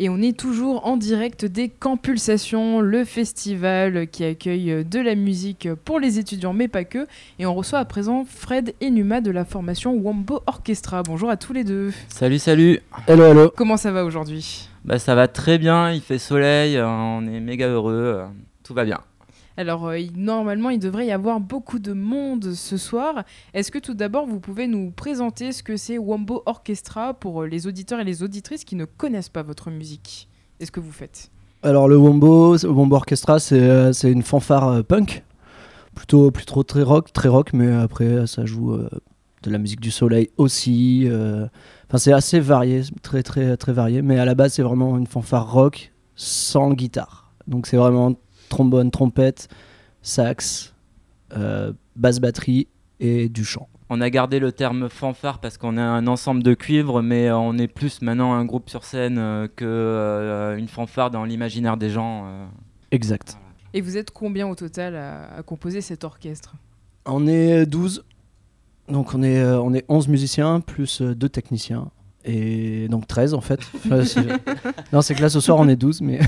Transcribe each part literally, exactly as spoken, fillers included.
Et on est toujours en direct des Campulsations, le festival qui accueille de la musique pour les étudiants, mais pas que. Et on reçoit à présent Fred et Numa de la formation Wombo Orchestra. Bonjour à tous les deux. Salut, salut. Hello, hello. Comment ça va aujourd'hui ? Bah, ça va très bien, il fait soleil, euh, on est méga heureux, euh, tout va bien. Alors, euh, il, normalement, il devrait y avoir beaucoup de monde ce soir. Est-ce que tout d'abord, vous pouvez nous présenter ce que c'est Wombo Orchestra pour les auditeurs et les auditrices qui ne connaissent pas votre musique ? Et ce que vous faites ? Alors le Wombo, le Wombo Orchestra, c'est, euh, c'est une fanfare euh, punk, plutôt, plutôt très rock, très rock, mais après ça joue euh, de la musique du soleil aussi. Euh, enfin, c'est assez varié, très très très varié, mais à la base c'est vraiment une fanfare rock sans guitare. Donc c'est vraiment trombone, trompette, sax, euh, basse batterie et du chant. On a gardé le terme fanfare parce qu'on est un ensemble de cuivres, mais on est plus maintenant un groupe sur scène euh, qu'une euh, fanfare dans l'imaginaire des gens. Euh. Exact. Voilà. Et vous êtes combien au total à, à composer cet orchestre ? On est douze, donc on est, euh, on est onze musiciens plus euh, deux techniciens, et donc treize en fait. Enfin, c'est... Non, c'est que là ce soir on est douze, mais...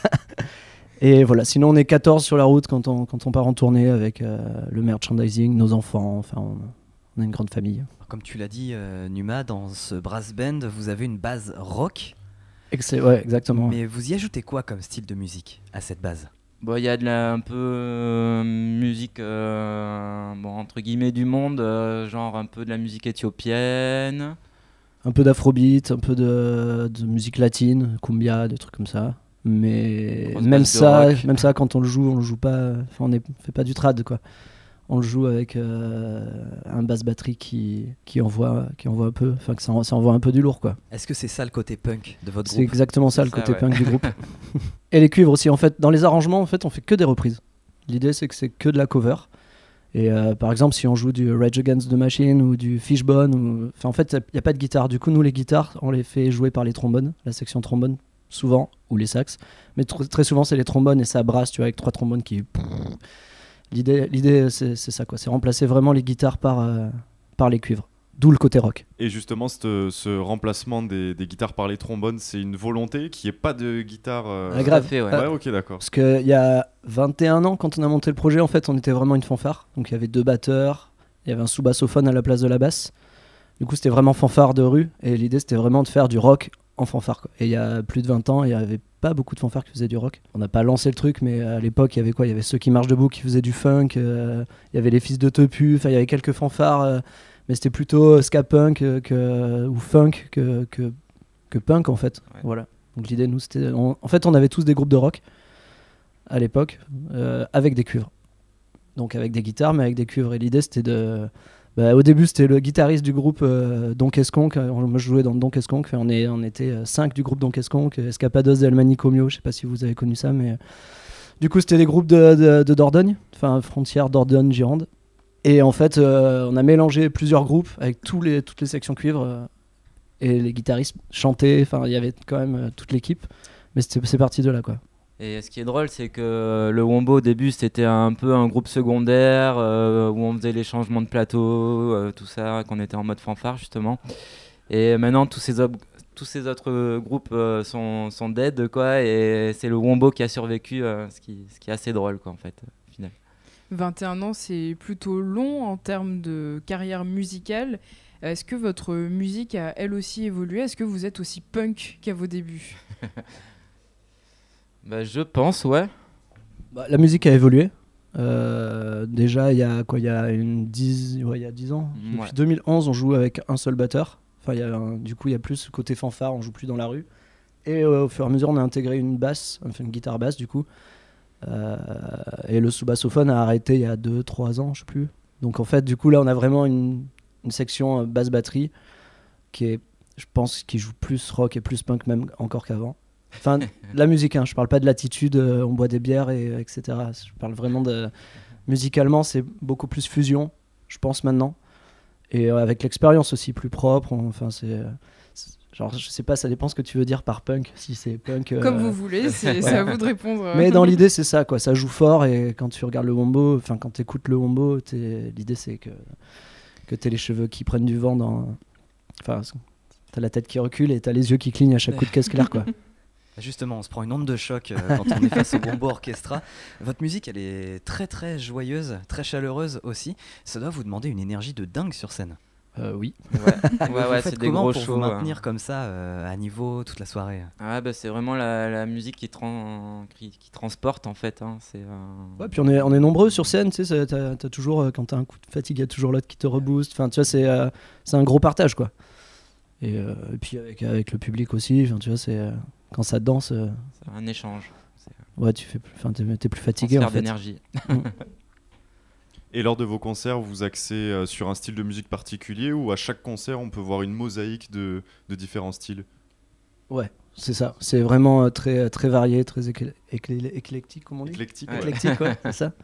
Et voilà, sinon on est quatorze sur la route quand on, quand on part en tournée avec euh, le merchandising, nos enfants, enfin on, on a une grande famille. Comme tu l'as dit, euh, Numa, dans ce brass band, vous avez une base rock. Excellent, ouais, exactement. Mais vous y ajoutez quoi comme style de musique à cette base ? Bon, il y a de la un peu euh, musique euh, bon, entre guillemets du monde, euh, genre un peu de la musique éthiopienne. Un peu d'afrobeat, un peu de, de musique latine, cumbia, des trucs comme ça. Mais même ça, même ça, quand on le joue, on le joue pas. Enfin, on ne fait pas du trad, quoi. On le joue avec euh, un basse batterie qui qui envoie, qui envoie un peu. Enfin, que ça, ça envoie un peu du lourd, quoi. Est-ce que c'est ça le côté punk de votre C'est groupe ? exactement ça, C'est le ça, côté ouais. punk du groupe. Et les cuivres aussi. En fait, dans les arrangements, en fait, on fait que des reprises. L'idée, c'est que c'est que de la cover. Et euh, par exemple, si on joue du Rage Against the Machine ou du Fishbone, ou... enfin, en fait, il n'y a pas de guitare. Du coup, nous, les guitares, on les fait jouer par les trombones, la section trombone, souvent, ou les sax. Mais tr- très souvent, c'est les trombones et ça brasse, tu vois, avec trois trombones qui... L'idée, l'idée c'est, c'est ça, quoi. C'est remplacer vraiment les guitares par, euh, par les cuivres. D'où le côté rock. Et justement, ce, ce remplacement des, des guitares par les trombones, c'est une volonté qu'il n'y ait pas de guitare euh... Ah, grave. Fait, ouais. Ouais, ok, d'accord. Parce qu'il y a vingt et un ans, quand on a monté le projet, en fait, on était vraiment une fanfare. Donc il y avait deux batteurs, il y avait un sous-bassophone à la place de la basse. Du coup, c'était vraiment fanfare de rue. Et l'idée, c'était vraiment de faire du rock en fanfare, quoi. Et il y a plus de vingt ans, il n'y avait pas beaucoup de fanfares qui faisaient du rock. On n'a pas lancé le truc, mais à l'époque, il y avait quoi ? Il y avait ceux qui marchent debout qui faisaient du funk. Euh, il y avait les fils de Tepu. Enfin, il y avait quelques fanfares. Euh, mais c'était plutôt ska punk euh, que, ou funk que, que, que punk, en fait. Ouais. Voilà. Donc l'idée, nous, c'était... On, en fait, on avait tous des groupes de rock à l'époque, euh, avec des cuivres. Donc avec des guitares, mais avec des cuivres. Et l'idée, c'était de... Bah, au début, c'était le guitariste du groupe euh, Donkey Skunk. Moi, je jouais dans Donkey Skunk. On, est, on était euh, cinq du groupe Donkey Skunk. Escapados del Manicomio, je sais pas si vous avez connu ça, mais... Du coup, c'était des groupes de, de, de Dordogne, enfin, frontière Dordogne-Gironde. Et en fait, euh, on a mélangé plusieurs groupes avec tous les, toutes les sections cuivres. Euh, et les guitaristes chantaient. Enfin, il y avait quand même euh, toute l'équipe. Mais c'était, c'est parti de là, quoi. Et ce qui est drôle, c'est que le Wombo au début c'était un peu un groupe secondaire euh, où on faisait les changements de plateau, euh, tout ça, qu'on était en mode fanfare justement. Et maintenant tous ces, ob- tous ces autres groupes euh, sont, sont dead, quoi, et c'est le Wombo qui a survécu, euh, ce, qui, ce qui est assez drôle, quoi, en fait, au final. vingt et un ans, c'est plutôt long en termes de carrière musicale. Est-ce que votre musique a elle aussi évolué ? Est-ce que vous êtes aussi punk qu'à vos débuts ? Bah, je pense, ouais. Bah, la musique a évolué. Euh, déjà, il y a quoi ? Il y a une dix, ouais, il y a dix ans. Ouais. Depuis deux mille onze, on joue avec un seul batteur. Enfin, il y a un- du coup, il y a plus le côté fanfare. On joue plus dans la rue. Et euh, au fur et à mesure, on a intégré une basse, enfin une guitare basse, du coup. Euh, et le sous-bassophone a arrêté il y a deux trois ans, je sais plus. Donc en fait, du coup, là, on a vraiment une, une section euh, basse batterie qui est, je pense, qui joue plus rock et plus punk même encore qu'avant. Enfin, la musique, hein, je parle pas de l'attitude, euh, on boit des bières, et, etc. Je parle vraiment de... Musicalement, c'est beaucoup plus fusion, je pense, maintenant. Et euh, avec l'expérience aussi, plus propre. On, enfin, c'est, euh, c'est... Genre, je sais pas, ça dépend ce que tu veux dire par punk. Si c'est punk... Euh... Comme vous voulez, c'est, c'est à vous de répondre. Mais dans l'idée, c'est ça, quoi. Ça joue fort, et quand tu regardes le Wombo, enfin, quand tu écoutes le Wombo, t'es... l'idée, c'est que, que t'aies les cheveux qui prennent du vent dans... Enfin, t'as la tête qui recule et t'as les yeux qui clignent à chaque coup de caisse clair, quoi. Justement, on se prend une onde de choc euh, quand on est face au Wombo Orchestra. Votre musique, elle est très très joyeuse, très chaleureuse aussi. Ça doit vous demander une énergie de dingue sur scène. Euh, oui. Ouais, ouais, ouais, Vous faites c'est des comment gros pour shows. vous hein. maintenir comme ça euh, à niveau toute la soirée? Ah bah c'est vraiment la, la musique qui, tran- qui, qui transporte en fait. Hein. C'est, euh... Ouais, puis on est, on est nombreux sur scène, tu sais, ça- t'as, t'as toujours, euh, quand t'as un coup de fatigue, il y a toujours l'autre qui te rebooste. Enfin, tu vois, c'est, euh, c'est un gros partage, quoi. Et, euh, et puis avec, avec le public aussi, enfin, tu vois, c'est, euh, quand ça danse, euh, c'est un échange. C'est ouais, tu fais, plus- enfin, t'es, t'es plus un fatigué, en transfert fait. d'énergie. Et lors de vos concerts, vous axez euh, sur un style de musique particulier ou à chaque concert, on peut voir une mosaïque de, de différents styles? Ouais, c'est ça. C'est vraiment euh, très, très varié, très éclé- éclé- éclectique, comme on dit. Éclectique, Ouais. ouais. Éclectique, ouais, c'est ça.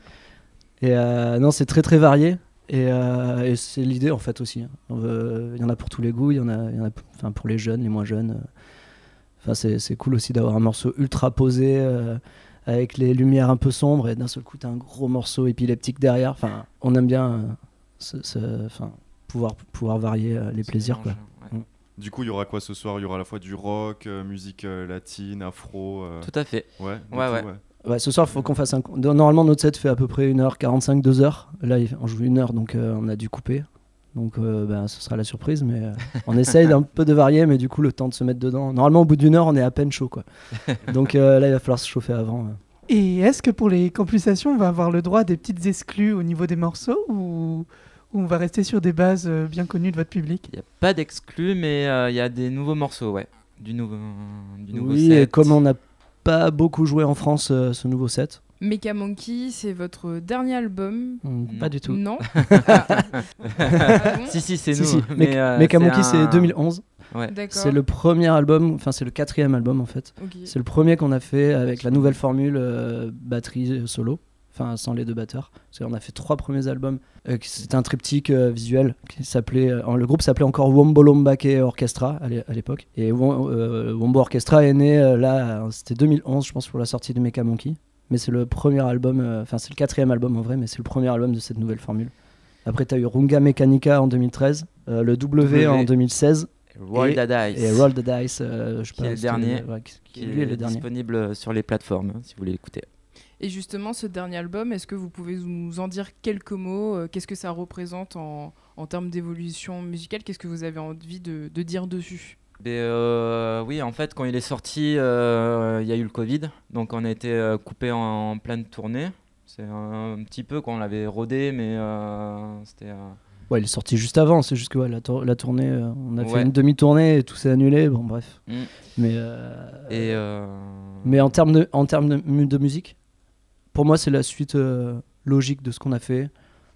Et euh, non, c'est très très varié. Et, euh, et c'est l'idée en fait aussi. On veut- Il y en a pour tous les goûts, il y en a, il y en a p- enfin, pour les jeunes, les moins jeunes. euh. Enfin, c'est, c'est cool aussi d'avoir un morceau ultra posé euh, avec les lumières un peu sombres et d'un seul coup t'as un gros morceau épileptique derrière. Enfin, on aime bien euh, ce- ce- enfin, pouvoir, pouvoir varier euh, les Ce plaisirs, quoi. mélange, ouais. Du coup, il y aura quoi ce soir? Il y aura à la fois du rock, euh, musique euh, latine, afro. euh, Tout à fait. Ouais, du Ouais, coup, ouais. Ouais, ce soir, il faut qu'on fasse un. Normalement, notre set fait à peu près une heure quarante-cinq, deux heures. Là, il- on joue une heure, donc euh, on a dû couper. Donc, euh, ben, ce sera la surprise. Mais euh, on essaye d'un peu de varier, mais du coup, le temps de se mettre dedans. Normalement, au bout d'une heure, on est à peine chaud, quoi. Donc euh, là, il va falloir se chauffer avant. euh. Et est-ce que pour les compensations, on va avoir le droit à des petites exclus au niveau des morceaux ou, ou on va rester sur des bases euh, bien connues de votre public? Il n'y a pas d'exclus, mais euh, il y a des nouveaux morceaux, ouais. Du nouveau, du nouveau Oui, set. et comme on n'a pas beaucoup joué en France euh, ce nouveau set, Mecha Monkey, c'est votre dernier album? hum, pas Non. du tout. Non. Ah. Ah bon Si, si, c'est Si, nous. si. mais, Mec- euh, Mecha c'est Monkey, un- c'est deux mille onze. Ouais. D'accord. C'est le premier album, enfin, c'est le quatrième album en fait. Ok. C'est le premier qu'on a fait avec la nouvelle formule euh, batterie euh, solo, enfin sans les deux batteurs. C'est- On a fait trois premiers albums. Euh, qui- C'était un triptyque euh, visuel qui s'appelait. euh, le groupe s'appelait encore Wombo Lombake Orchestra à l'é- à l'époque. Et Wom- euh, Wombo Orchestra est né euh, là, euh, c'était deux mille onze, je pense, pour la sortie de Mecha Monkey. Mais c'est le premier album, euh, enfin c'est le quatrième album en vrai, mais c'est le premier album de cette nouvelle formule. Après, tu as eu Runga Mechanica en deux mille treize, euh, le W, W. en deux mille seize. Roll Et- the Dice. Et Roll the Dice, euh, je sais Qui pas, est le c'était- dernier. ouais, qui, qui qui lui est est le dernier. disponible sur les plateformes, hein, si vous voulez l'écouter. Et justement, ce dernier album, est-ce que vous pouvez nous en dire quelques mots? Euh, Qu'est-ce que ça représente en, en termes d'évolution musicale? Qu'est-ce que vous avez envie de, de dire dessus? Mais, euh, oui, en fait, quand il est sorti, euh, il y a eu le Covid, donc on a été euh, coupé en, en pleine tournée. C'est un, un petit peu quand on l'avait rodé, mais euh, c'était... euh, Ouais, il est sorti juste avant, c'est juste que ouais, la, tour- la tournée, euh, on a fait Ouais. une demi-tournée et tout s'est annulé, bon bref. Mm. Mais, euh, Et euh, mais en termes de, en termes de, mu- de musique, pour moi c'est la suite euh, logique de ce qu'on a fait.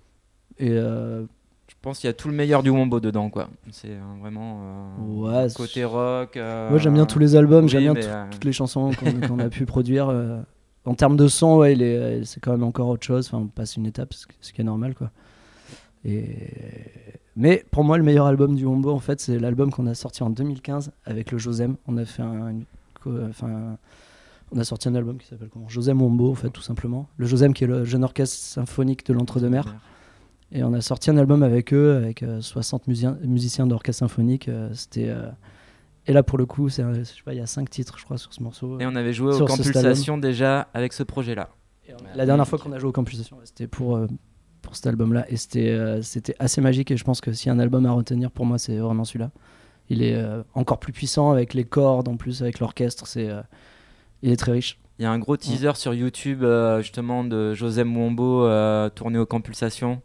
Et euh, je pense qu'il y a tout le meilleur du Wombo dedans, quoi. C'est euh, vraiment euh, ouais, côté c'est- rock. euh, moi j'aime bien tous les albums, oui, j'aime bien mais, tout- euh, toutes les chansons qu'on qu'on a pu produire. euh. En termes de son, ouais, il est, c'est quand même encore autre chose, enfin on passe une étape, ce qui- ce qui est normal quoi. Et... Mais pour moi, le meilleur album du Wombo, en fait, c'est l'album qu'on a sorti en deux mille quinze avec le Josem. On a fait un, une co- enfin, on a sorti un album qui s'appelle comment Josem Wombo, en fait, tout simplement. Le Josem qui est le jeune orchestre symphonique de l'Entre-deux-Mers. Et on a sorti un album avec eux, avec euh, soixante musiciens, musiciens d'orchestre symphonique. euh, c'était euh, et là pour le coup, c'est, un- je sais pas, il y a cinq titres, je crois, sur ce morceau. Et on avait joué aux Sur ce Compulsations déjà avec ce projet-là. Et on- La dernière fois qu'on a joué au Compulsation, ouais, c'était pour, euh, pour cet album-là. Et c'était, euh, c'était assez magique. Et je pense que s'il y a un album à retenir, pour moi, c'est vraiment celui-là. Il est euh, encore plus puissant avec les cordes, en plus, avec l'orchestre. C'est, euh, il est très riche. Il y a un gros teaser sur YouTube, euh, justement, de José Mwombo euh, tourné aux Compulsations.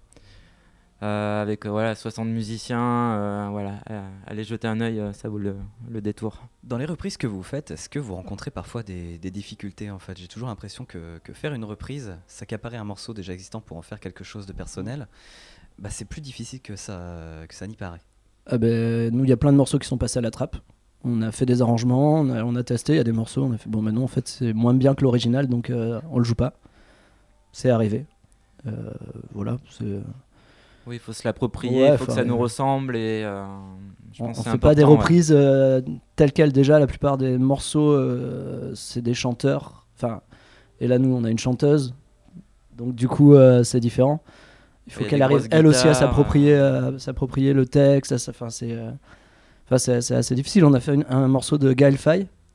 Euh, avec euh, voilà, soixante musiciens. euh, voilà, euh, allez jeter un œil, euh, ça vaut le, le détour. Dans les reprises que vous faites, est-ce que vous rencontrez parfois des, des difficultés en fait? J'ai toujours l'impression que, que faire une reprise, s'accaparer un morceau déjà existant pour en faire quelque chose de personnel, bah, c'est plus difficile que ça, que ça n'y paraît. Ah ben, nous, il y a plein de morceaux qui sont passés à la trappe. On a fait des arrangements, on a, on a testé, il y a des morceaux, on a fait bon, maintenant en fait c'est moins bien que l'original, donc euh, on le joue pas. C'est arrivé. Euh, voilà, c'est... Oui, il faut se l'approprier, il Ouais, faut que enfin, ça nous euh, ressemble. Et, euh, je On, pense on que c'est fait pas des important, ouais. reprises euh, telles quelles déjà. La plupart des morceaux, euh, c'est des chanteurs. Enfin, et là, nous, on a une chanteuse. Donc, du coup, euh, c'est différent. Il faut Il y a qu'elle des arrive, grosses elle aussi, à guitares, s'approprier, euh, s'approprier le texte. à sa- Enfin, c'est, euh, enfin, c'est, c'est assez difficile. On a fait une- un morceau de Gaël Faye,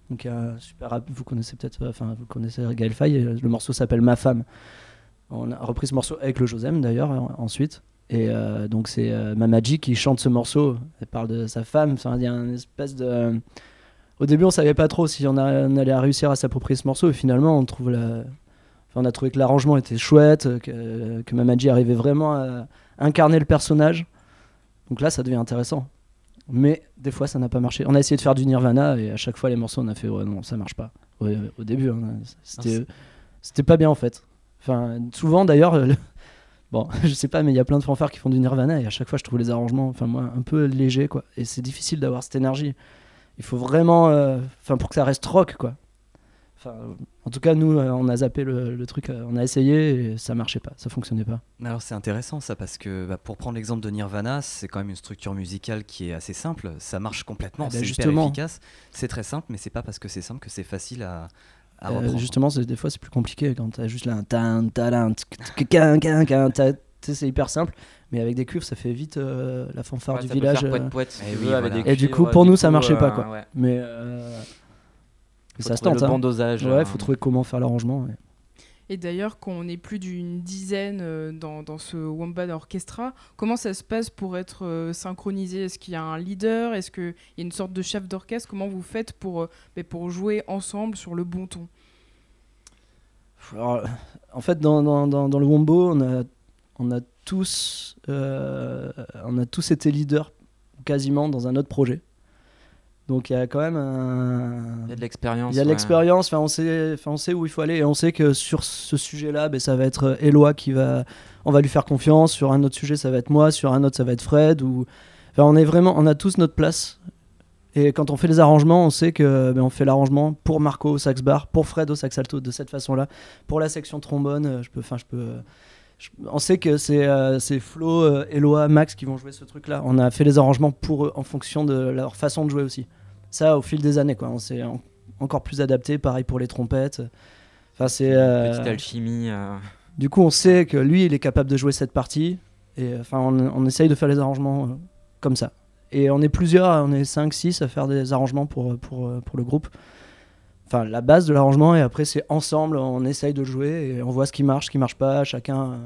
Donc, un super rap, vous connaissez peut-être, enfin, vous connaissez Gaël Faye. Le morceau s'appelle Ma Femme. On a repris ce morceau avec le Josem d'ailleurs en- ensuite. Et euh, donc c'est euh, Mamaji qui chante ce morceau. Elle parle de sa femme. Enfin, il y a une espèce de. Au début, on savait pas trop si on, a- on allait réussir à s'approprier ce morceau. Et finalement, on trouve la. Enfin, on a trouvé que l'arrangement était chouette, que, que Mamaji arrivait vraiment à incarner le personnage. Donc là, ça devient intéressant. Mais des fois, ça n'a pas marché. On a essayé de faire du Nirvana et à chaque fois, les morceaux, on a fait ouais, non, ça marche pas. Ouais, au début, hein, c'était, c'était pas bien en fait. Enfin, souvent d'ailleurs, le- bon, je sais pas, mais il y a plein de fanfares qui font du Nirvana et à chaque fois, je trouve les arrangements, enfin moi, un peu légers quoi. Et c'est difficile d'avoir cette énergie. Il faut vraiment, euh, enfin, pour que ça reste rock quoi. Enfin, euh, en tout cas, nous, euh, on a zappé le, le truc, euh, on a essayé et ça marchait pas, ça fonctionnait pas. Mais alors c'est intéressant ça parce que bah, pour prendre l'exemple de Nirvana, c'est quand même une structure musicale qui est assez simple, ça marche complètement, Ah bah c'est justement. hyper efficace, c'est très simple, mais c'est pas parce que c'est simple que c'est facile à, à Euh, reprendre. justement, c'est, des fois, c'est plus compliqué quand t'as juste là un tan, talan, tsk, tsk, quin, quin, quin, t'as- tu sais, c'est hyper simple, mais avec des cuivres, ça fait vite euh, la fanfare Ouais, du ça peut village. faire euh, poète-poète, si Eh tu oui, veux, avec voilà. des Et du coup, cuivres, pour du nous, ça marchait pas euh, quoi. ouais. Mais euh, Faut ça se trouver tente. le hein. bon dosage. Ouais, euh, faut trouver comment faire l'arrangement. ouais. Et d'ailleurs, quand on est plus d'une dizaine euh, dans, dans ce Wombat Orchestra, comment ça se passe pour être euh, synchronisé? Est-ce qu'il y a un leader? Est-ce qu'il y a une sorte de chef d'orchestre? Comment vous faites pour, euh, ben, pour jouer ensemble sur le bon ton? Alors, en fait, dans, dans, dans, dans le Wombo, on a, on a tous, euh, on a tous été leaders quasiment dans un autre projet. Donc il y a quand même un. Il y a de l'expérience. Il y a de ouais. l'expérience, enfin, on sait, enfin, on sait où il faut aller et on sait que sur ce sujet-là, ben, ça va être Eloi qui va, on va lui faire confiance. Sur un autre sujet, ça va être moi. Sur un autre, ça va être Fred. Ou, enfin, on est vraiment, on a tous notre place. Et quand on fait les arrangements, on sait que ben, on fait l'arrangement pour Marco au sax bar, pour Fred au sax alto de cette façon-là, pour la section trombone. euh, Je peux, enfin, je peux. euh, je- on sait que c'est euh, c'est Flo, euh, Eloi, Max qui vont jouer ce truc-là. On a fait les arrangements pour eux en fonction de leur façon de jouer aussi. Ça, au fil des années, quoi. On s'est en- encore plus adapté. Pareil pour les trompettes. Enfin, c'est. euh, Petite alchimie. euh, Du coup, on sait que lui, il est capable de jouer cette partie. Et enfin, on, on essaye de faire les arrangements euh, comme ça. Et on est plusieurs, on est cinq six à faire des arrangements pour, pour, pour le groupe. Enfin, la base de l'arrangement, et après, c'est ensemble, on essaye de jouer et on voit ce qui marche, ce qui marche pas. Chacun euh,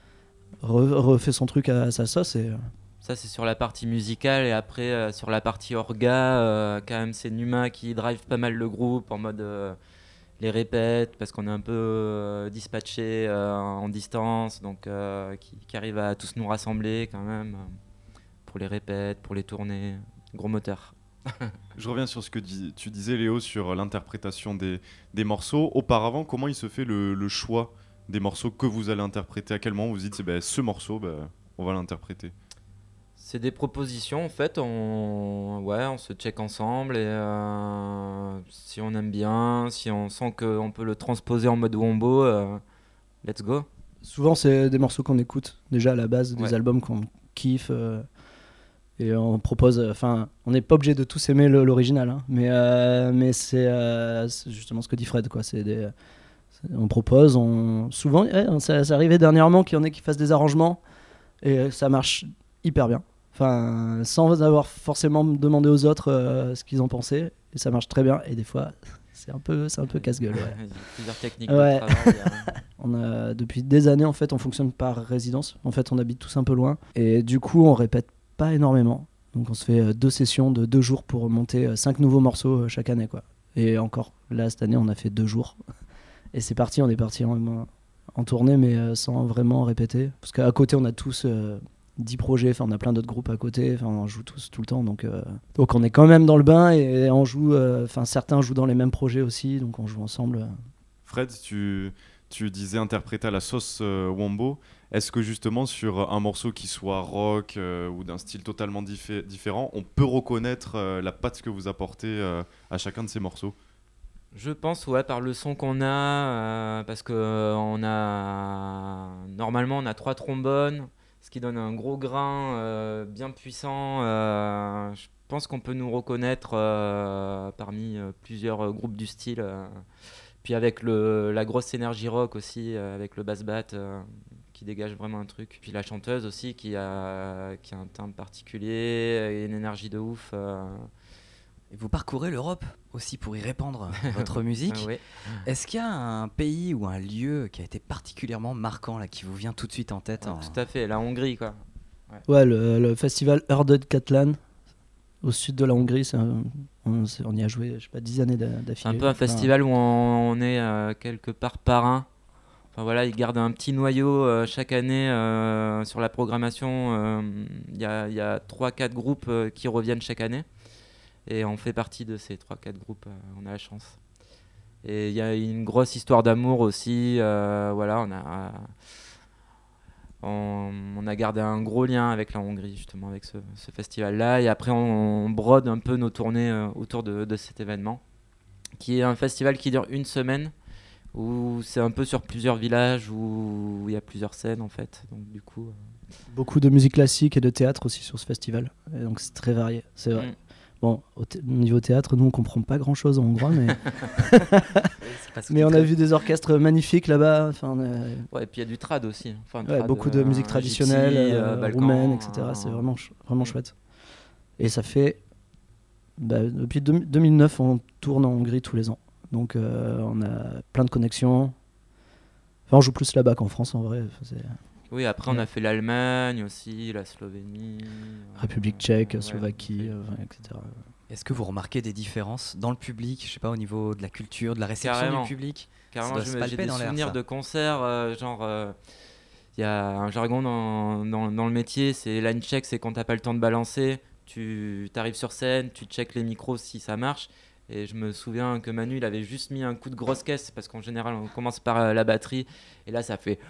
re- refait son truc à sa sauce. Et, euh, Ça, c'est sur la partie musicale. Et après, euh, sur la partie orga, euh, quand même, c'est Numa qui drive pas mal le groupe en mode euh, les répètes, parce qu'on est un peu euh, dispatché euh, en distance, donc euh, qui, qui arrive à tous nous rassembler quand même, euh, pour les répètes, pour les tournées. Gros moteur. Je reviens sur ce que dis- tu disais, Léo, sur l'interprétation des, des morceaux. Auparavant, comment il se fait le, le choix des morceaux que vous allez interpréter? À quel moment vous vous dites, c'est ben, ce morceau, ben, on va l'interpréter? C'est des propositions en fait, on, ouais, on se check ensemble et euh, si on aime bien, si on sent qu'on peut le transposer en mode wombo, euh, let's go. souvent, c'est des morceaux qu'on écoute déjà à la base, des Ouais. albums qu'on kiffe. euh, et on propose. Enfin, on n'est pas obligé de tous aimer le- l'original. hein, mais euh, mais c'est, euh, c'est justement ce que dit Fred. Quoi, c'est des, c'est- on propose. On, souvent, ouais, ça, ça arrivait dernièrement qu'il y en ait qui fassent des arrangements et ça marche hyper bien. Enfin, sans avoir forcément demandé aux autres euh, ce qu'ils en pensaient. Et ça marche très bien. Et des fois, c'est un peu, c'est un peu casse-gueule. ouais. Il y a plusieurs techniques Ouais. de travail. euh. On a, depuis des années, en fait, on fonctionne par résidence. En fait, on habite tous un peu loin. Et du coup, on répète pas énormément. Donc, on se fait euh, deux sessions de deux jours pour monter euh, cinq nouveaux morceaux euh, chaque année, quoi. Et encore, là, cette année, on a fait deux jours. Et c'est parti, on est parti en, en tournée, mais euh, sans vraiment répéter. Parce qu'à côté, on a tous euh, dix projets. Enfin, on a plein d'autres groupes à côté. Enfin, on joue tous tout le temps. Donc, euh, donc on est quand même dans le bain et on joue. euh, Enfin, certains jouent dans les mêmes projets aussi. Donc, on joue ensemble. euh. Fred, tu, tu disais interpréter à la sauce euh, Wombo. Est-ce que justement sur un morceau qui soit rock euh, ou d'un style totalement diffé- différent, on peut reconnaître euh, la patte que vous apportez euh, à chacun de ces morceaux? Je pense, ouais, par le son qu'on a, euh, parce que euh, on a normalement on a trois trombones, ce qui donne un gros grain euh, bien puissant. euh, je pense qu'on peut nous reconnaître euh, parmi euh, plusieurs euh, groupes du style. euh. Puis avec le, la grosse énergie rock aussi, euh, avec le bass bat euh, qui dégage vraiment un truc. Puis la chanteuse aussi qui a, qui a un timbre particulier et une énergie de ouf. euh. Et vous parcourez l'Europe aussi pour y répandre votre musique. Ah ouais. Est-ce qu'il y a un pays ou un lieu qui a été particulièrement marquant, là, qui vous vient tout de suite en tête Ouais, en- Tout à fait, la Hongrie quoi. Ouais, le, le festival Erdőd Katlan, au sud de la Hongrie, c'est un- on, c'est- on y a joué, je sais pas, dix années d'a- C'est d'affilée. un peu un Enfin, festival où on, on est euh, quelque part parrain. Enfin voilà, ils gardent un petit noyau euh, chaque année euh, sur la programmation. Il y a, y a trois quatre groupes euh, qui reviennent chaque année. Et on fait partie de ces trois quatre groupes, euh, on a la chance. Et il y a une grosse histoire d'amour aussi. euh, voilà, on a, on, on a gardé un gros lien avec la Hongrie, justement, avec ce, ce festival-là. Et après, on, on brode un peu nos tournées euh, autour de, de cet événement, qui est un festival qui dure une semaine, où c'est un peu sur plusieurs villages, où il y a plusieurs scènes, en fait. Donc, du coup... euh, Beaucoup de musique classique et de théâtre aussi sur ce festival. Et donc c'est très varié, c'est vrai. mm. Bon, au thé- niveau théâtre, nous on comprend pas grand chose en hongrois, mais, C'est pas ce mais qui on a traite. vu des orchestres magnifiques là-bas. Enfin, on a- Ouais, et puis il y a du trad aussi. Enfin, ouais, trad, beaucoup de euh, musique traditionnelle, gypsy, euh, euh, balkan, roumaine, et cetera. C'est euh, vraiment, ch- vraiment mm. chouette. Et ça fait. Bah, depuis deux- deux mille neuf, on tourne en Hongrie tous les ans. Donc euh, on a plein de connexions. Enfin, on joue plus là-bas qu'en France en vrai. Enfin, c'est Oui, après on Ouais. a fait l'Allemagne aussi, la Slovénie. euh, République tchèque, ouais, Slovaquie, on euh, ouais, et cetera. Est-ce que vous remarquez des différences dans le public, je sais pas, au niveau de la culture, de la réception Carrément. du public? Carrément, doit je se me- palper j'ai des dans l'air, souvenirs ça. de concerts, euh, genre, euh, il y a un jargon dans, dans, dans le métier, c'est line check, c'est quand t'as pas le temps de balancer, tu arrives sur scène, tu checkes les micros si ça marche. Et je me souviens que Manu, il avait juste mis un coup de grosse caisse, parce qu'en général, on commence par euh, la batterie, et là, ça fait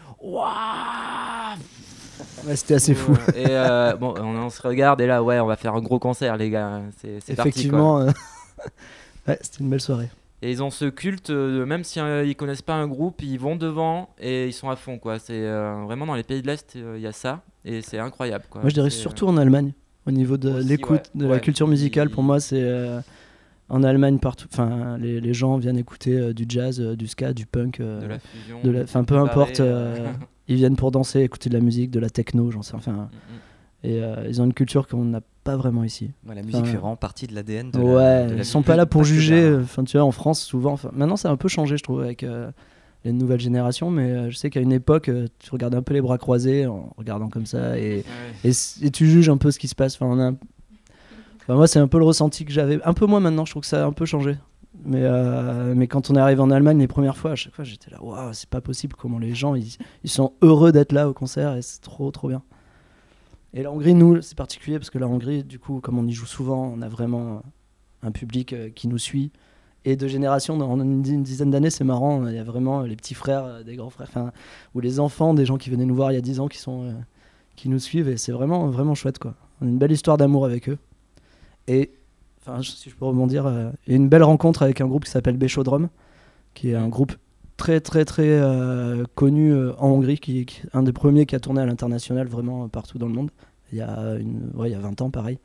Waouh. Ouais, c'était assez fou. Et euh, bon, on, on se regarde, et là, ouais, on va faire un gros concert, les gars. C'est, c'est parti, quoi. Effectivement, euh, ouais, c'était une belle soirée. Et ils ont ce culte, euh, même si euh, ils connaissent pas un groupe, ils vont devant et ils sont à fond, quoi. C'est euh, vraiment dans les pays de l'Est, il y a ça et c'est incroyable, quoi. Moi, je dirais C'est, surtout en Allemagne, au niveau de Aussi, l'écoute, ouais. de la Ouais. culture musicale. Il- Pour moi, c'est euh, en Allemagne partout. Enfin, les, les gens viennent écouter euh, du jazz, euh, du ska, du punk, euh, de la fusion. de la- enfin, peu préparée, importe. euh, euh, ils viennent pour danser, écouter de la musique, de la techno, j'en sais. Enfin, mm, mm. et euh, ils ont une culture qu'on n'a pas vraiment ici. Ouais, la musique Enfin, fait vraiment partie de l'A D N de la- Ouais, de la ils sont vie. pas là pour que juger. d'un- Enfin, tu vois, en France, souvent. enfin, Maintenant, ça a un peu changé, je trouve, avec euh, les nouvelles générations. Mais euh, je sais qu'à une époque, euh, tu regardais un peu les bras croisés en regardant comme ça, et, Ouais. et, c- et tu juges un peu ce qui se passe. Enfin, on a un- enfin, moi, c'est un peu le ressenti que j'avais. Un peu moins maintenant. Je trouve que ça a un peu changé. Mais, euh, mais quand on est arrivé en Allemagne les premières fois, à chaque fois, j'étais là, waouh, c'est pas possible comment les gens ils, ils sont heureux d'être là au concert et c'est trop, trop bien. Et la Hongrie, nous, c'est particulier parce que la Hongrie, du coup, comme on y joue souvent, on a vraiment un public euh, qui nous suit. Et de génération, dans une, di- une dizaine d'années, c'est marrant, il y a vraiment les petits frères, euh, des grands frères, enfin, ou les enfants des gens qui venaient nous voir il y a dix ans qui, sont, euh, qui nous suivent et c'est vraiment, vraiment chouette, quoi. On a une belle histoire d'amour avec eux. Et, enfin, je- si je peux rebondir, euh, il y a une belle rencontre avec un groupe qui s'appelle Béchodrom, qui est un groupe très très très euh, connu euh, en Hongrie, qui, qui est un des premiers qui a tourné à l'international vraiment euh, partout dans le monde, il y a, une, ouais, il y a vingt ans pareil.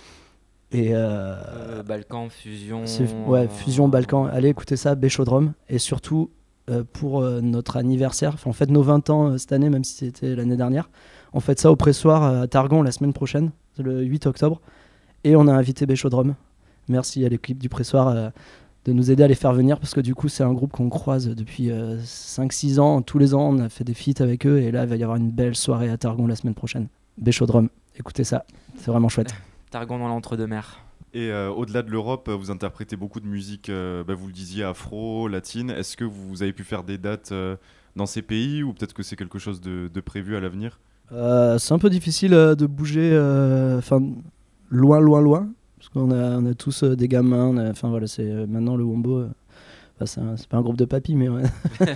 Et euh, Euh, Balkan, fusion. c'est, ouais, euh, Fusion Balkan, allez écouter ça, Béchodrom. Et surtout euh, pour euh, notre anniversaire, enfin, on fête nos vingt ans euh, cette année, même si c'était l'année dernière, on fête ça au pressoir à Targon la semaine prochaine, c'est le huit octobre, et on a invité Béchodrom. Merci à l'équipe du pressoir euh, de nous aider à les faire venir, parce que du coup c'est un groupe qu'on croise depuis euh, cinq six ans, tous les ans on a fait des feats avec eux, et là il va y avoir une belle soirée à Targon la semaine prochaine. Béchodrom, écoutez ça, c'est vraiment chouette. Targon dans l'entre-deux-mers. Et euh, au-delà de l'Europe, euh, vous interprétez beaucoup de musique, euh, bah, vous le disiez, afro, latine. Est-ce que vous avez pu faire des dates euh, dans ces pays ou peut-être que c'est quelque chose de, de prévu à l'avenir? Euh, c'est un peu difficile euh, de bouger euh, enfin, loin, loin, loin, parce qu'on a, on a tous euh, des gamins. on a- Enfin voilà, c'est euh, maintenant le Wombo. euh, enfin, c'est, un- c'est pas un groupe de papy, mais ouais.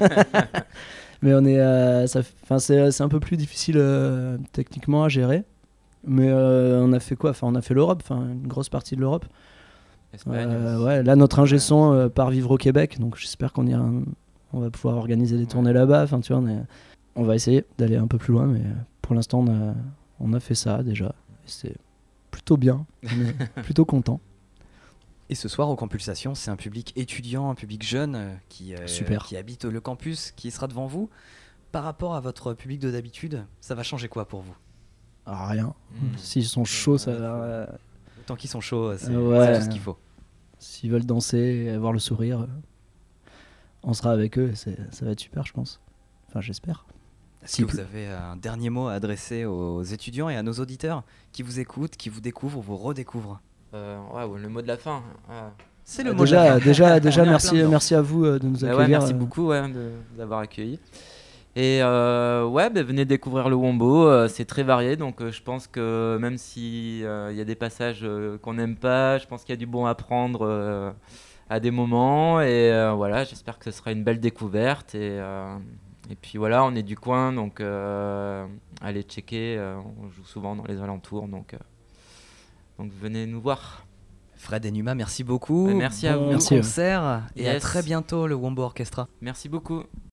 mais on est, euh, ça, f- enfin, c'est, c'est un peu plus difficile euh, techniquement à gérer. Mais euh, on a fait quoi? Enfin, on a fait l'Europe, enfin une grosse partie de l'Europe. Espagne. Euh, aussi. ouais, là notre ingé Ouais. son euh, part vivre au Québec, donc j'espère qu'on ira, on va pouvoir organiser des tournées là-bas. Enfin, tu vois, on, est- on va essayer d'aller un peu plus loin, mais euh, pour l'instant on a, on a fait ça déjà. Et c'est plutôt bien, on est plutôt content. Et ce soir, au Compulsation, c'est un public étudiant, un public jeune euh, qui, euh, Super. qui habite le campus, qui sera devant vous. Par rapport à votre public de d'habitude, ça va changer quoi pour vous? Ah, rien. Mm. S'ils sont chauds, ça va. euh, Tant qu'ils sont chauds, c'est Ouais. c'est tout ce qu'il faut. S'ils veulent danser et avoir le sourire, euh, on sera avec eux et c'est, ça va être super, je pense. Enfin, j'espère. Est-ce Si que plus- vous avez un dernier mot à adresser aux étudiants et à nos auditeurs qui vous écoutent, qui vous découvrent ou vous redécouvrent? Euh, ouais, ouais, le mot de la fin. Ah. C'est le Euh, mot de la déjà, fin. déjà, On déjà est en merci, plein dedans. merci à vous euh, de nous Bah accueillir. ouais, merci euh, beaucoup ouais, de, d'avoir accueilli. Et euh, ouais, bah, venez découvrir le Wombo, euh, c'est très varié, donc euh, je pense que même s'il y a des passages euh, qu'on n'aime pas, je pense qu'il y a du bon à prendre euh, à des moments. Et euh, voilà, j'espère que ce sera une belle découverte. Et, euh, et puis voilà, on est du coin, donc euh, allez checker, euh, on joue souvent dans les alentours, donc, euh, donc venez nous voir. Fred et Numa, merci beaucoup. Ouais, merci à Bon vous. Merci. concert et à Yes. très bientôt le Wombo Orchestra. Merci beaucoup.